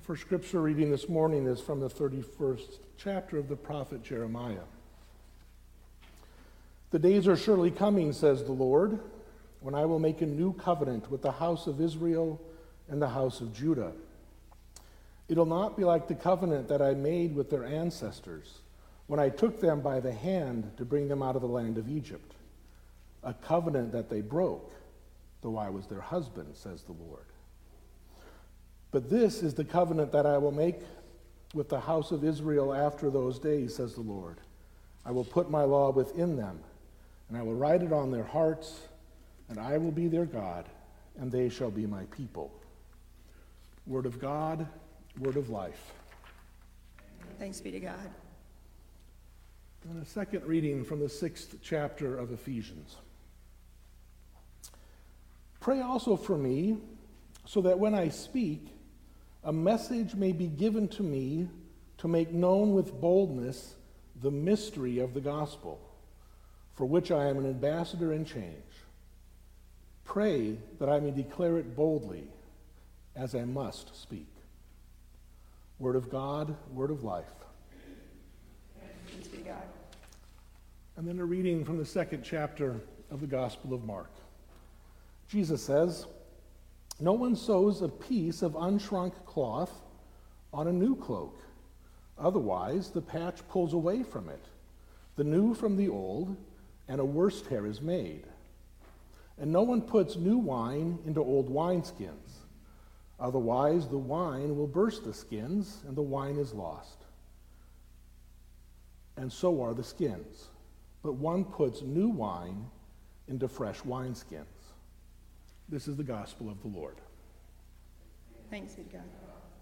Our first scripture reading this morning is from the 31st chapter of the prophet Jeremiah. The days are surely coming, says the Lord, when I will make a new covenant with the house of Israel and the house of Judah. It'll not be like the covenant that I made with their ancestors when I took them by the hand to bring them out of the land of Egypt, a covenant that they broke, though I was their husband, says the Lord. But this is the covenant that I will make with the house of Israel after those days, says the Lord. I will put my law within them, and I will write it on their hearts, and I will be their God, and they shall be my people. Word of God, word of life. Thanks be to God. And a second reading from the 6th chapter of Ephesians. Pray also for me, so that when I speak, a message may be given to me to make known with boldness the mystery of the gospel, for which I am an ambassador in chains. Pray that I may declare it boldly, as I must speak. Word of God, word of life. Thanks be to God. And then a reading from the 2nd chapter of the Gospel of Mark. Jesus says, "No one sews a piece of unshrunk cloth on a new cloak. Otherwise, the patch pulls away from it, the new from the old, and a worse tear is made. And no one puts new wine into old wineskins. Otherwise, the wine will burst the skins, and the wine is lost. And so are the skins. But one puts new wine into fresh wineskins." This is the gospel of the Lord. Thanks be to God.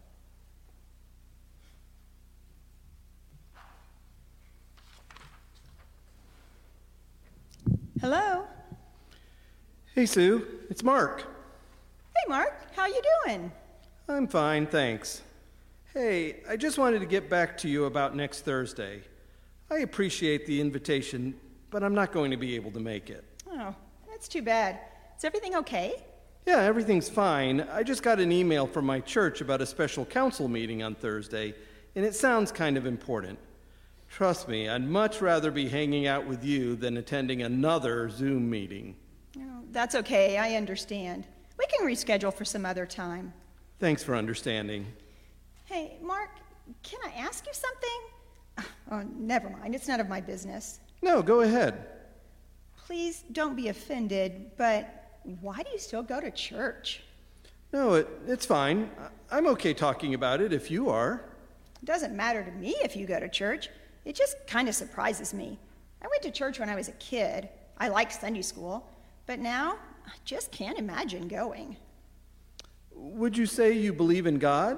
Hello. Hey, Sue. It's Mark. Hey, Mark. How you doing? I'm fine, thanks. Hey, I just wanted to get back to you about next Thursday. I appreciate the invitation, but I'm not going to be able to make it. Oh, that's too bad. Is everything okay? Yeah, everything's fine. I just got an email from my church about a special council meeting on Thursday, and it sounds kind of important. Trust me, I'd much rather be hanging out with you than attending another Zoom meeting. Oh, that's okay. I understand. We can reschedule for some other time. Thanks for understanding. Hey, Mark, can I ask you something? Oh, never mind. It's none of my business. No, go ahead. Please don't be offended, but why do you still go to church? No, it's fine. I'm okay talking about it if you are. It doesn't matter to me if you go to church. It just kind of surprises me. I went to church when I was a kid. I liked Sunday school. But now, I just can't imagine going. Would you say you believe in God?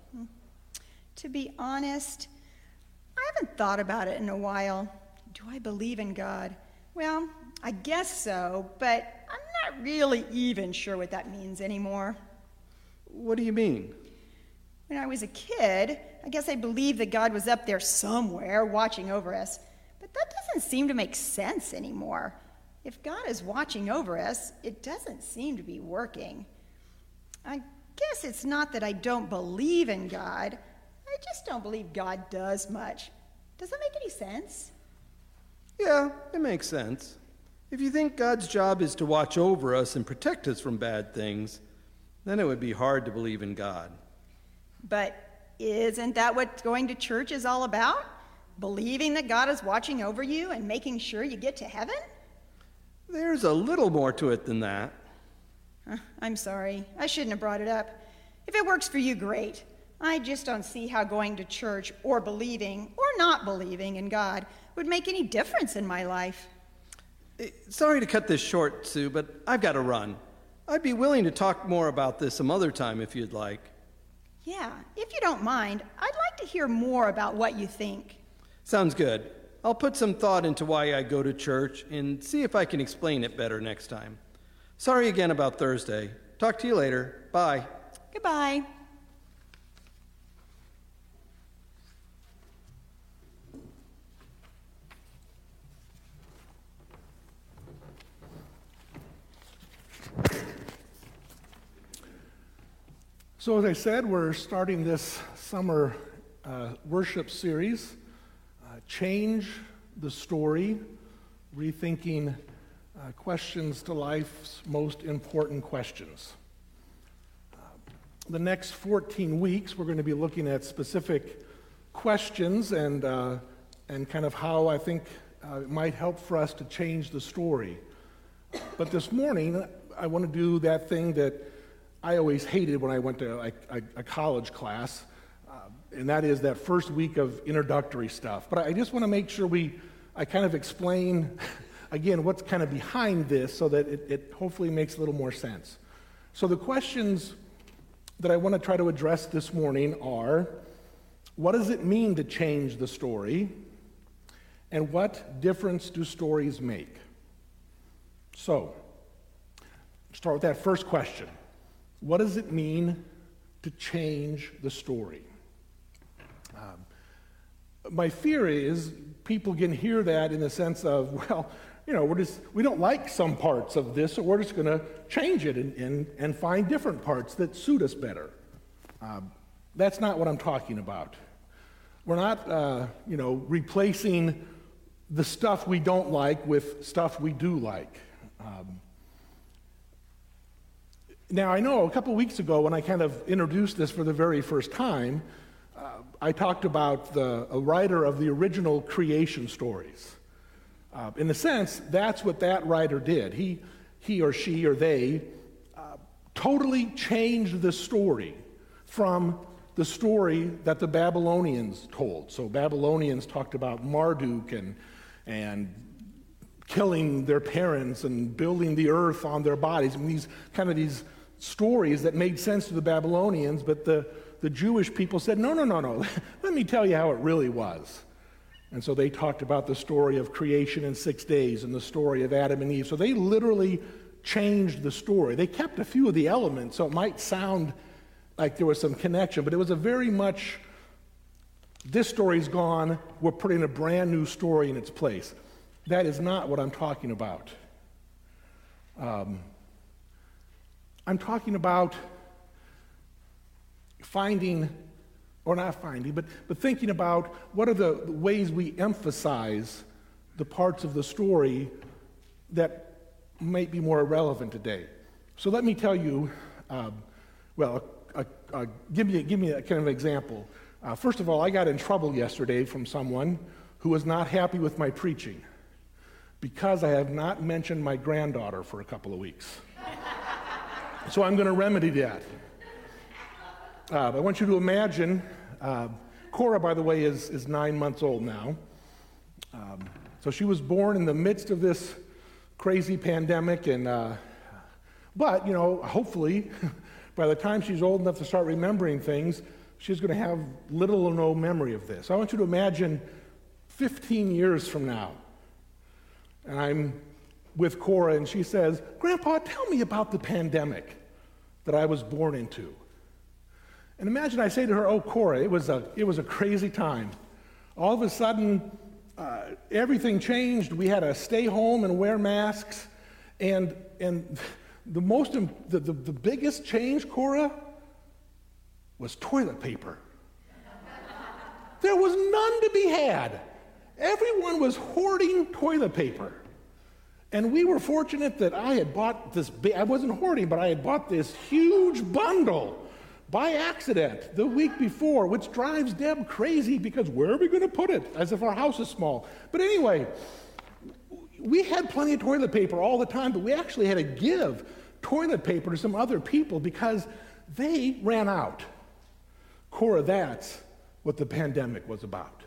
To be honest, I haven't thought about it in a while. Do I believe in God? Well, I guess so, but I'm not really even sure what that means anymore. What do you mean? When I was a kid, I guess I believed that God was up there somewhere watching over us. But that doesn't seem to make sense anymore. If God is watching over us, it doesn't seem to be working. I guess it's not that I don't believe in God. I just don't believe God does much. Does that make any sense? Yeah, it makes sense. If you think God's job is to watch over us and protect us from bad things, then it would be hard to believe in God. But isn't that what going to church is all about? Believing that God is watching over you and making sure you get to heaven? There's a little more to it than that. I'm sorry. I shouldn't have brought it up. If it works for you, great. I just don't see how going to church or believing or not believing in God would make any difference in my life. Sorry to cut this short, Sue, but I've got to run. I'd be willing to talk more about this some other time if you'd like. Yeah, if you don't mind, I'd like to hear more about what you think. Sounds good. I'll put some thought into why I go to church and see if I can explain it better next time. Sorry again about Thursday. Talk to you later. Bye. Goodbye. So as I said, we're starting this summer worship series, Change the Story, rethinking questions to life's most important questions. The next 14 weeks, we're going to be looking at specific questions and kind of how I think it might help for us to change the story. But this morning, I want to do that thing that I always hated when I went to a college class, and that is that first week of introductory stuff. But I just want to make sure I kind of explain, again, what's kind of behind this so that it hopefully makes a little more sense. So the questions that I want to try to address this morning are, what does it mean to change the story? And what difference do stories make? So, start with that first question. What does it mean to change the story? My fear is people can hear that in the sense of, well, you know, we don't like some parts of this, so we're just going to change it and find different parts that suit us better. That's not what I'm talking about. We're not, replacing the stuff we don't like with stuff we do like. Now, I know a couple weeks ago when I kind of introduced this for the very first time, I talked about a writer of the original creation stories. In a sense, that's what that writer did. He or she or they totally changed the story from the story that the Babylonians told. So Babylonians talked about Marduk and killing their parents and building the earth on their bodies. And these stories that made sense to the Babylonians, but the Jewish people said, no, let me tell you how it really was. And so they talked about the story of creation in 6 days and the story of Adam and Eve. So they literally changed the story. They kept a few of the elements, so it might sound like there was some connection, but it was a very much, this story's gone, we're putting a brand new story in its place. That is not what I'm talking about. I'm talking about thinking about what are the ways we emphasize the parts of the story that might be more relevant today. So let me tell you, give me a kind of example. First of all, I got in trouble yesterday from someone who was not happy with my preaching because I have not mentioned my granddaughter for a couple of weeks. So I'm going to remedy that. I want you to imagine, Cora, by the way, is 9 months old now. So she was born in the midst of this crazy pandemic, but hopefully, by the time she's old enough to start remembering things, she's going to have little or no memory of this. I want you to imagine 15 years from now, and I'm with Cora, and she says, "Grandpa, tell me about the pandemic that I was born into." And imagine I say to her, "Oh, Cora, it was a crazy time. All of a sudden, everything changed. We had to stay home and wear masks, and the biggest change, Cora, was toilet paper. There was none to be had. Everyone was hoarding toilet paper. And we were fortunate that I had bought this, I wasn't hoarding, but I had bought this huge bundle by accident the week before, which drives Deb crazy because where are we going to put it? As if our house is small. But anyway, we had plenty of toilet paper all the time, but we actually had to give toilet paper to some other people because they ran out. Cora, that's what the pandemic was about.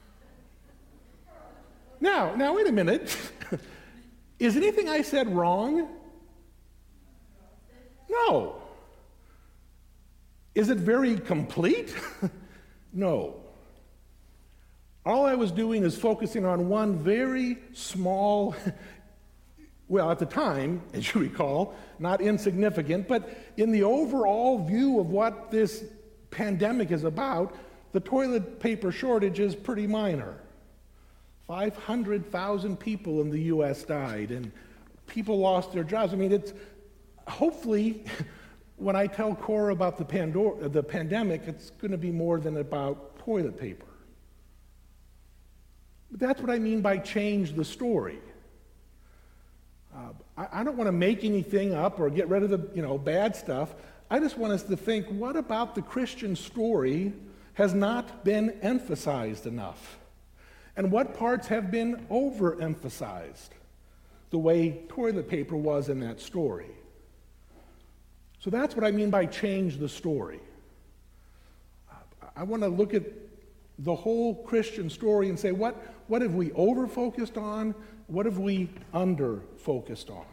Now, wait a minute. Is anything I said wrong? No. Is it very complete? No. All I was doing is focusing on one very small, well, at the time, as you recall, not insignificant, but in the overall view of what this pandemic is about, the toilet paper shortage is pretty minor. 500,000 people in the U.S. died, and people lost their jobs. I mean, it's hopefully when I tell Cora about the pandemic, it's going to be more than about toilet paper. But that's what I mean by change the story. I don't want to make anything up or get rid of the bad stuff. I just want us to think, what about the Christian story has not been emphasized enough? And what parts have been overemphasized, the way toilet paper was in that story? So that's what I mean by change the story. I want to look at the whole Christian story and say, what have we over-focused on? What have we under-focused on?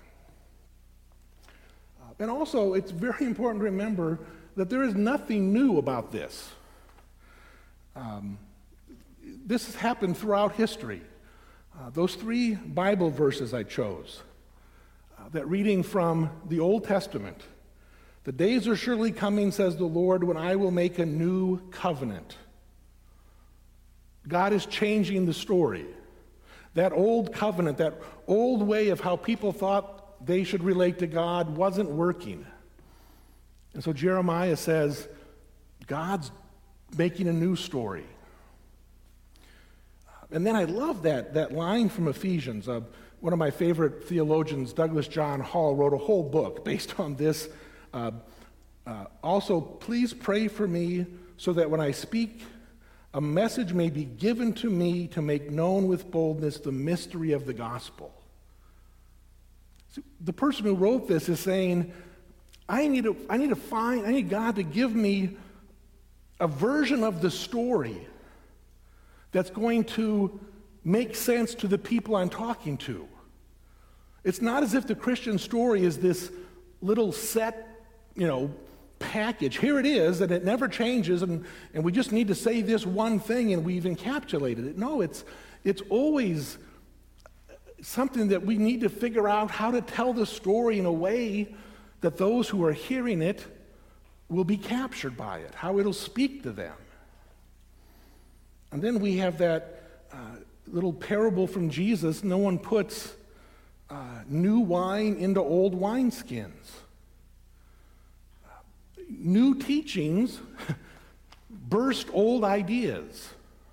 And also, it's very important to remember that there is nothing new about this. This has happened throughout history. Those 3 Bible verses I chose, that reading from the Old Testament, "The days are surely coming, says the Lord, when I will make a new covenant." God is changing the story. That old covenant, that old way of how people thought they should relate to God wasn't working. And so Jeremiah says, God's making a new story. And then I love that line from Ephesians. One of my favorite theologians, Douglas John Hall, wrote a whole book based on this. Also, please pray for me so that when I speak, a message may be given to me to make known with boldness the mystery of the gospel. So the person who wrote this is saying, I need God to give me a version of the story that's going to make sense to the people I'm talking to. It's not as if the Christian story is this little set, package. Here it is, and it never changes, and we just need to say this one thing, and we've encapsulated it. No, it's always something that we need to figure out how to tell the story in a way that those who are hearing it will be captured by it, how it'll speak to them. And then we have that little parable from Jesus, no one puts new wine into old wineskins. New teachings burst old ideas.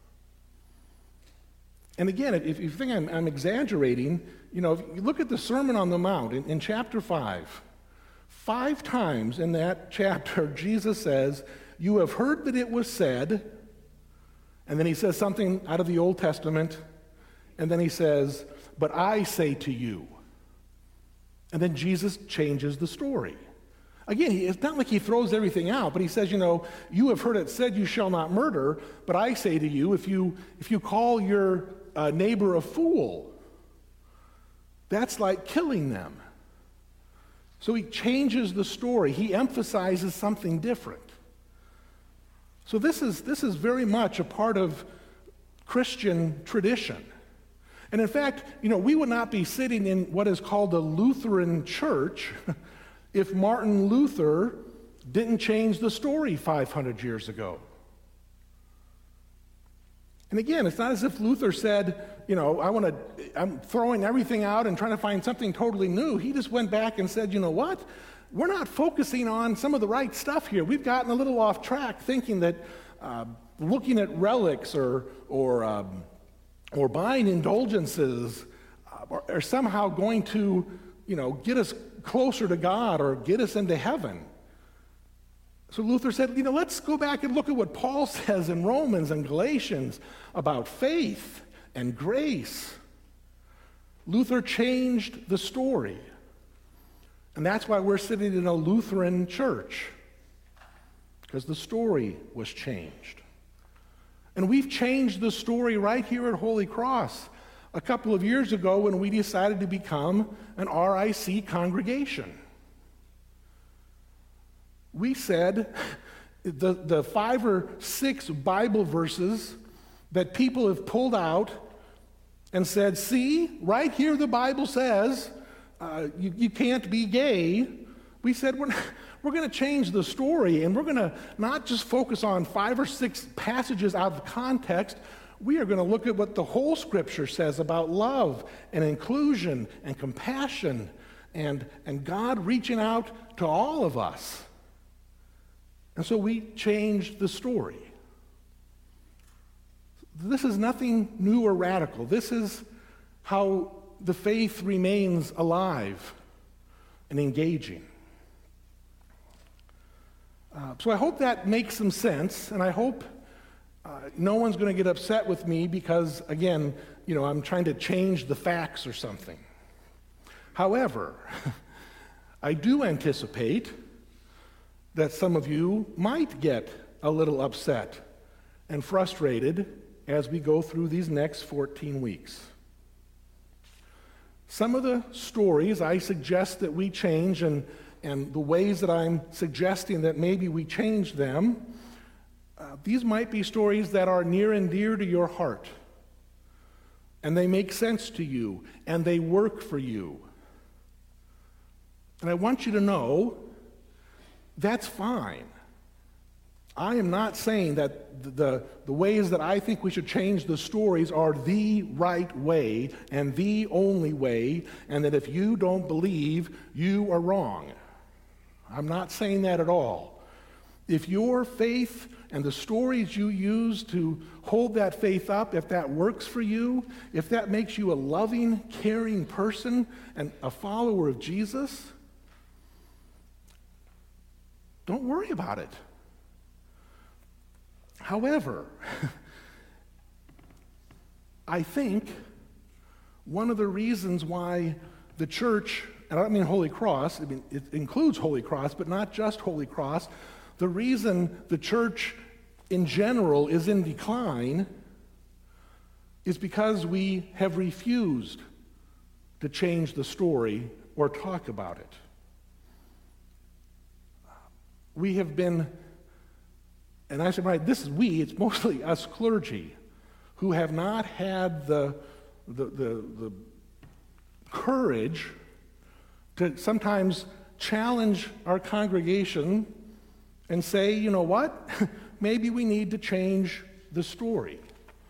And again, if you think I'm exaggerating, if you look at the Sermon on the Mount in chapter 5, 5 times in that chapter, Jesus says, "You have heard that it was said," and then he says something out of the Old Testament, and then he says, "But I say to you." And then Jesus changes the story. Again, it's not like he throws everything out, but he says, "You have heard it said, you shall not murder, but I say to you, if you call your neighbor a fool, that's like killing them." So he changes the story. He emphasizes something different. So this is very much a part of Christian tradition. And in fact, we would not be sitting in what is called a Lutheran church if Martin Luther didn't change the story 500 years ago. And again, it's not as if Luther said, I'm throwing everything out and trying to find something totally new. He just went back and said, what? We're not focusing on some of the right stuff here. We've gotten a little off track thinking that looking at relics or buying indulgences are somehow going to, get us closer to God or get us into heaven. So Luther said, let's go back and look at what Paul says in Romans and Galatians about faith and grace. Luther changed the story. And that's why we're sitting in a Lutheran church, because the story was changed. And we've changed the story right here at Holy Cross a couple of years ago when we decided to become an RIC congregation. We said the 5 or 6 Bible verses that people have pulled out and said, see, right here the Bible says you can't be gay. We said we're going to change the story, and we're going to not just focus on 5 or 6 passages out of context. We are going to look at what the whole Scripture says about love and inclusion and compassion and God reaching out to all of us. And so we changed the story. This is nothing new or radical. This is how the faith remains alive and engaging. So I hope that makes some sense, and I hope no one's going to get upset with me because, again, I'm trying to change the facts or something. However, I do anticipate that some of you might get a little upset and frustrated as we go through these next 14 weeks. Some of the stories I suggest that we change, and the ways that I'm suggesting that maybe we change them, these might be stories that are near and dear to your heart, and they make sense to you, and they work for you. And I want you to know that's fine. I am not saying that the ways that I think we should change the stories are the right way and the only way, and that if you don't believe, you are wrong. I'm not saying that at all. If your faith and the stories you use to hold that faith up, if that works for you, if that makes you a loving, caring person and a follower of Jesus, don't worry about it. However, I think one of the reasons why the church, and I don't mean Holy Cross, it includes Holy Cross, but not just Holy Cross, the reason the church in general is in decline is because we have refused to change the story or talk about it. We have been, and I said, right, this is we, it's mostly us clergy, who have not had the courage to sometimes challenge our congregation and say, you know what, maybe we need to change the story.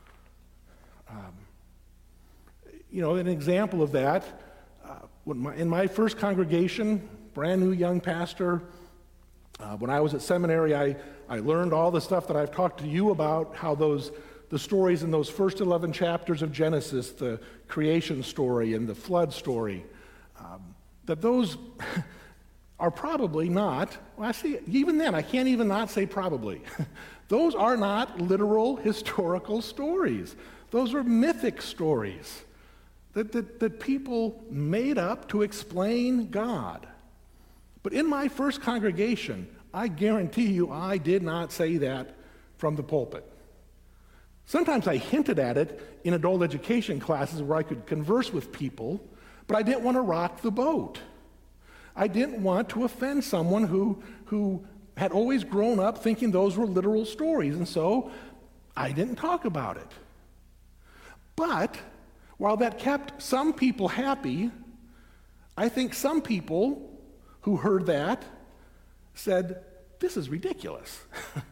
An example of that, in my first congregation, brand new young pastor, when I was at seminary, I learned all the stuff that I've talked to you about, how the stories in those first 11 chapters of Genesis, the creation story and the flood story, that those are probably not, even then, I can't even not say probably. Those are not literal historical stories. Those are mythic stories that people made up to explain God. But in my first congregation, I guarantee you I did not say that from the pulpit. Sometimes I hinted at it in adult education classes where I could converse with people, but I didn't want to rock the boat. I didn't want to offend someone who had always grown up thinking those were literal stories, and so I didn't talk about it. But while that kept some people happy, I think some people who heard that said, this is ridiculous.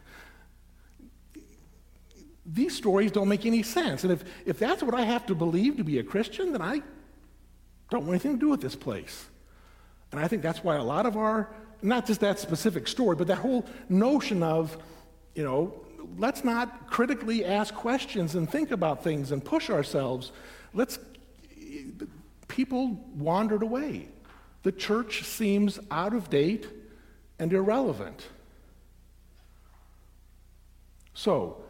These stories don't make any sense. And if that's what I have to believe to be a Christian, then I don't want anything to do with this place. And I think that's why a lot of our, not just that specific story, but that whole notion of, let's not critically ask questions and think about things and push ourselves. People wandered away. The church seems out of date and irrelevant. So,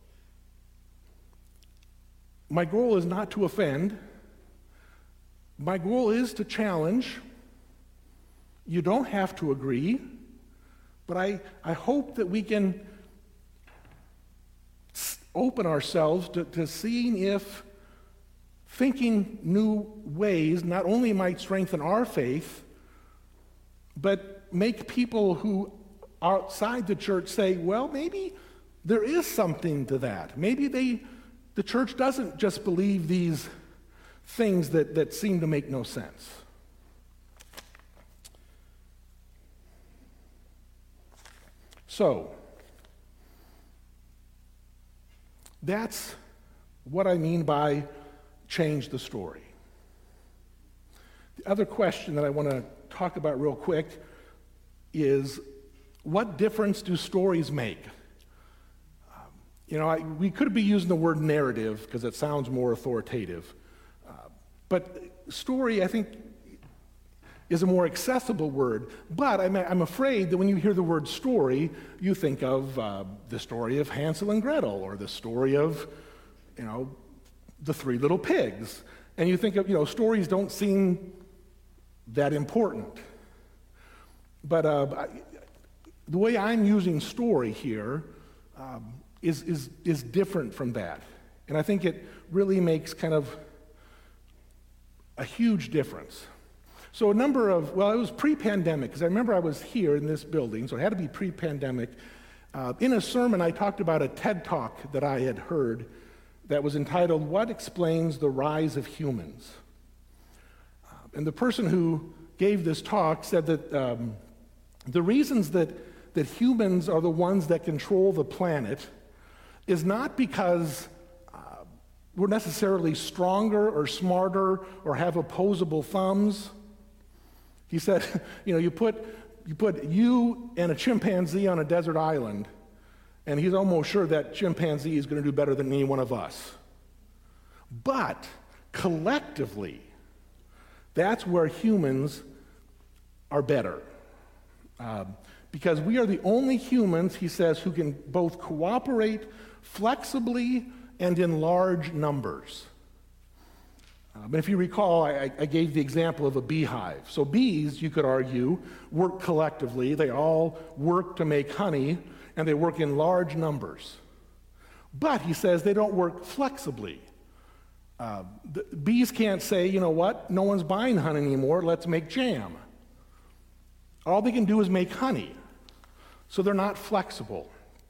my goal is not to offend. My goal is to challenge. You don't have to agree, but I hope that we can open ourselves to seeing if thinking new ways not only might strengthen our faith, but make people who are outside the church say, well, maybe there is something to that. Maybe the church doesn't just believe these things that seem to make no sense. So, that's what I mean by change the story. The other question that I want to talk about real quick is, what difference do stories make? We could be using the word narrative because it sounds more authoritative. But story, I think, is a more accessible word. But I'm afraid that when you hear the word story, you think of the story of Hansel and Gretel, or the story of, the Three Little Pigs. And you think of, stories don't seem that important. But the way I'm using story here is different from that. And I think it really makes kind of a huge difference. So it was pre-pandemic, because I remember I was here in this building, so it had to be pre-pandemic. In a sermon, I talked about a TED Talk that I had heard that was entitled, "What Explains the Rise of Humans?" And the person who gave this talk said that the reasons that humans are the ones that control the planet is not because we're necessarily stronger or smarter or have opposable thumbs. He said, you put you and a chimpanzee on a desert island, and he's almost sure that chimpanzee is going to do better than any one of us. But collectively, that's where humans are better. Because we are the only humans, he says, who can both cooperate flexibly and in large numbers. But if you recall, I gave the example of a beehive. So bees, you could argue, work collectively. They all work to make honey, and they work in large numbers. But he says they don't work flexibly. The bees can't say, you know what, no one's buying honey anymore, let's make jam. All they can do is make honey. So they're not flexible.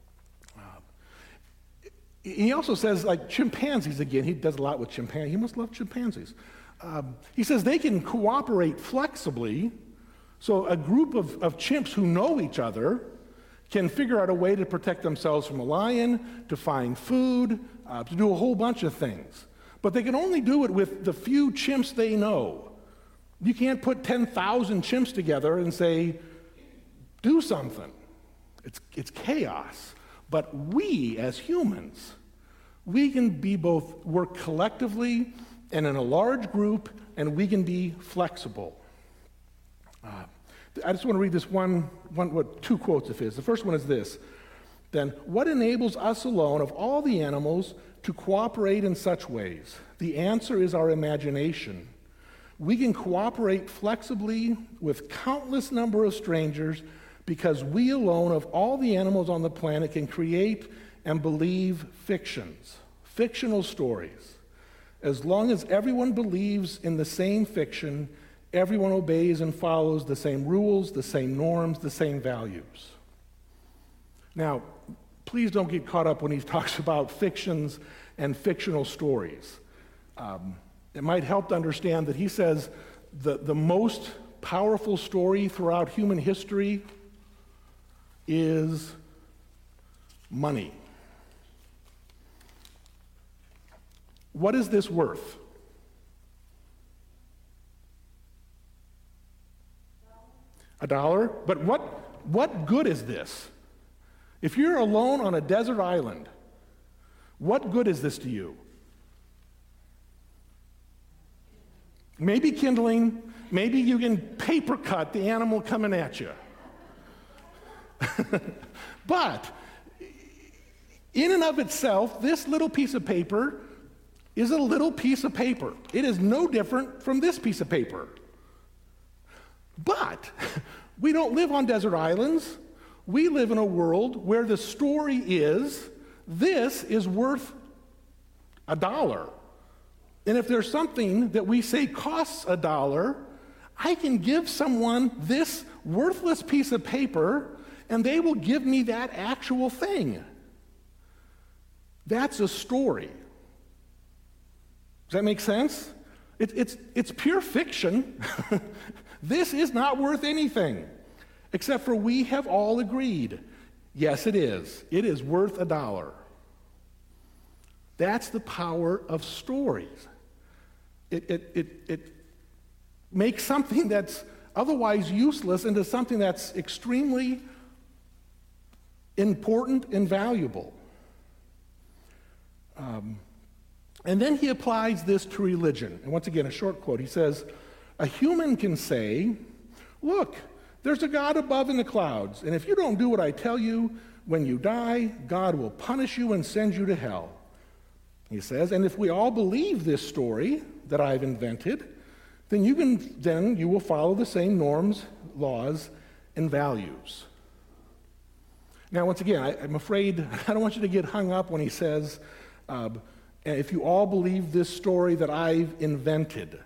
He also says, like chimpanzees, again, he does a lot with chimpanzees. He must love chimpanzees. He says they can cooperate flexibly. So a group of chimps who know each other can figure out a way to protect themselves from a lion, to find food, to do a whole bunch of things. But they can only do it with the few chimps they know. You can't put 10,000 chimps together and say, do something. It's chaos. But we, as humans, we can be both work collectively and in a large group, and we can be flexible. I just want to read this two quotes of his. The first one is this. Then, what enables us alone of all the animals to cooperate in such ways? The answer is our imagination. We can cooperate flexibly with countless number of strangers because we alone of all the animals on the planet can create and believe fictions, fictional stories. As long as everyone believes in the same fiction, everyone obeys and follows the same rules, the same norms, the same values. Now, please don't get caught up when he talks about fictions and fictional stories. It might help to understand that he says the most powerful story throughout human history is money. What is this worth? $1? But what good is this? If you're alone on a desert island, what good is this to you? Maybe kindling, maybe you can paper cut the animal coming at you. But in and of itself, this little piece of paper is a little piece of paper. It is no different from this piece of paper. But we don't live on desert islands. We live in a world where the story is, this is worth $1. And if there's something that we say costs $1, I can give someone this worthless piece of paper and they will give me that actual thing. That's a story. Does that make sense? It's pure fiction. This is not worth anything, except for we have all agreed, yes, it is. It is worth $1. That's the power of stories. It makes something that's otherwise useless into something that's extremely important and valuable. And then he applies this to religion. And once again, a short quote. He says, "A human can say, 'Look, there's a God above in the clouds, and if you don't do what I tell you, when you die, God will punish you and send you to hell.' He says, 'And if we all believe this story that I've invented, then you will follow the same norms, laws, and values.'" Now, once again, I'm afraid I don't want you to get hung up when he says, "If you all believe this story that I've invented."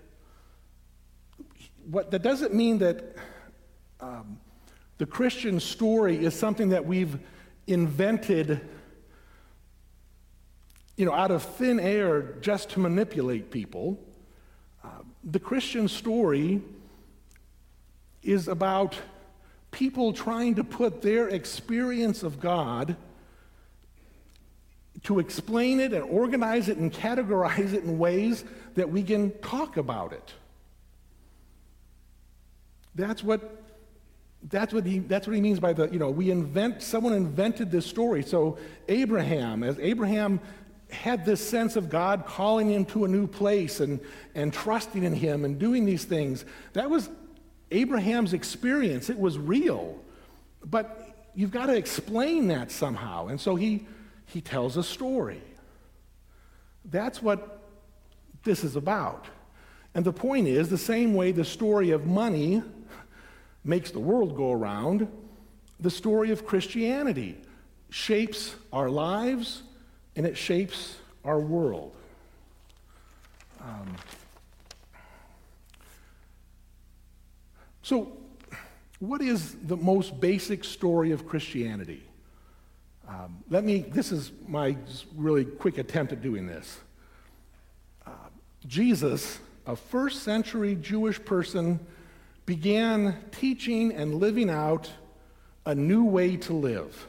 That doesn't mean that the Christian story is something that we've invented, out of thin air just to manipulate people. The Christian story is about people trying to put their experience of God, to explain it and organize it and categorize it in ways that we can talk about it. That's what he means by someone invented this story. So as Abraham had this sense of God calling him to a new place and trusting in him and doing these things, that was Abraham's experience. It was real. But you've got to explain that somehow. And so he tells a story. That's what this is about. And the point is, the same way the story of money makes the world go around, the story of Christianity shapes our lives and it shapes our world. So, what is the most basic story of Christianity? This is my really quick attempt at doing this. Jesus, a first century Jewish person, began teaching and living out a new way to live.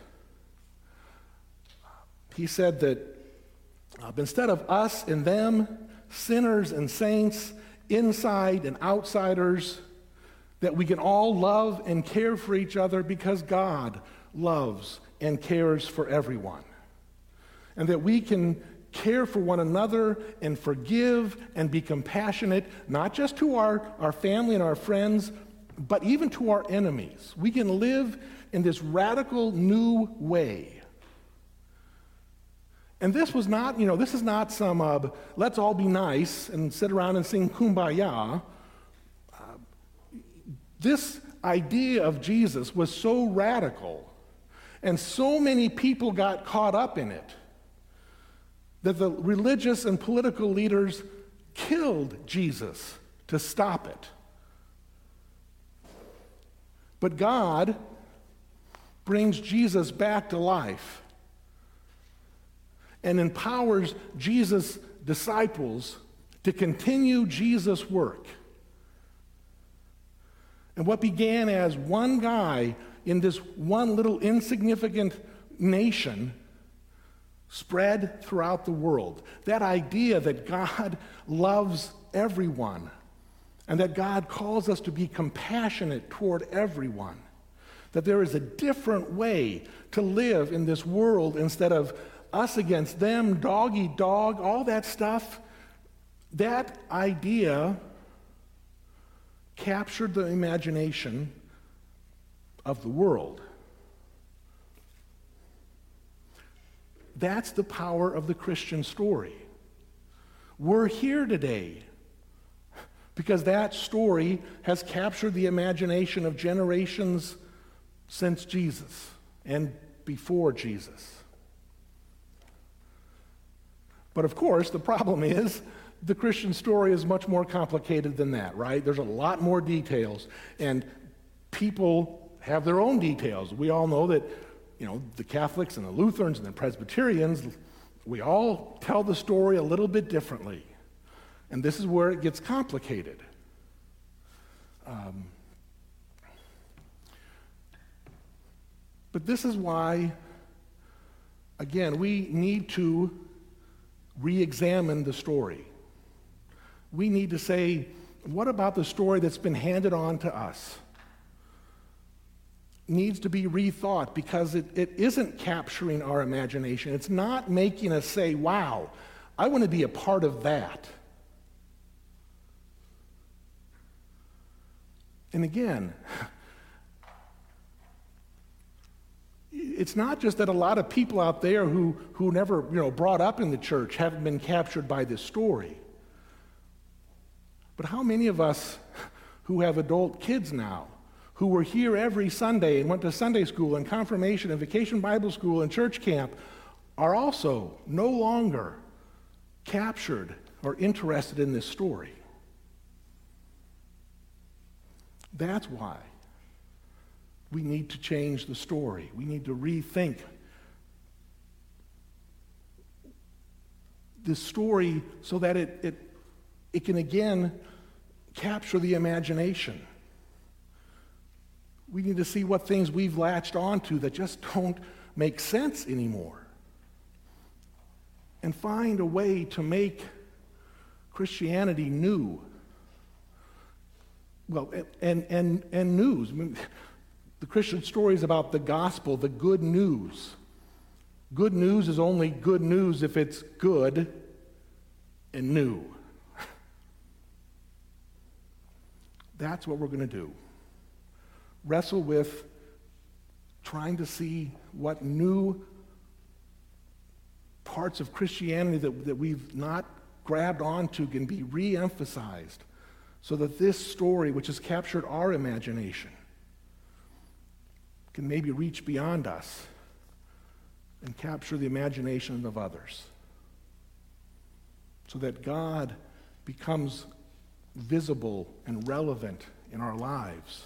He said that instead of us and them, sinners and saints, inside and outsiders, that we can all love and care for each other because God loves and cares for everyone. And that we can care for one another and forgive and be compassionate, not just to our family and our friends, but even to our enemies. We can live in this radical new way. And this was not, this is not some, let's all be nice and sit around and sing Kumbaya. This idea of Jesus was so radical, and so many people got caught up in it, that the religious and political leaders killed Jesus to stop it. But God brings Jesus back to life and empowers Jesus' disciples to continue Jesus' work. And what began as one guy in this one little insignificant nation spread throughout the world. That idea that God loves everyone and that God calls us to be compassionate toward everyone. That there is a different way to live in this world instead of us against them, dog eat dog, all that stuff. That idea captured the imagination of the world. That's the power of the Christian story. We're here today because that story has captured the imagination of generations since Jesus and before Jesus. But of course, the problem is the Christian story is much more complicated than that, right? There's a lot more details, and people have their own details. We all know that, the Catholics and the Lutherans and the Presbyterians, we all tell the story a little bit differently. And this is where it gets complicated. But this is why, again, we need to re-examine the story. We need to say, what about the story that's been handed on to us? needs to be rethought because it isn't capturing our imagination. It's not making us say, wow, I want to be a part of that. And again, it's not just that a lot of people out there who never, brought up in the church haven't been captured by this story. But how many of us who have adult kids now, who were here every Sunday and went to Sunday school and confirmation and vacation Bible school and church camp, are also no longer captured or interested in this story? That's why we need to change the story. We need to rethink this story so that it can again capture the imagination. We need to see what things we've latched onto that just don't make sense anymore, and find a way to make Christianity new. Well, and news. I mean, the Christian story is about the gospel, the good news. Good news is only good news if it's good and new. That's what we're going to do. Wrestle with trying to see what new parts of Christianity that we've not grabbed onto can be re-emphasized so that this story, which has captured our imagination, can maybe reach beyond us and capture the imagination of others, so that God becomes visible and relevant in our lives,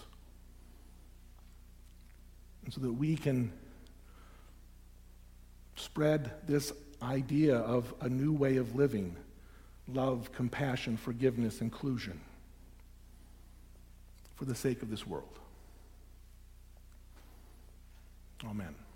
and so that we can spread this idea of a new way of living: love, compassion, forgiveness, inclusion, for the sake of this world. Amen.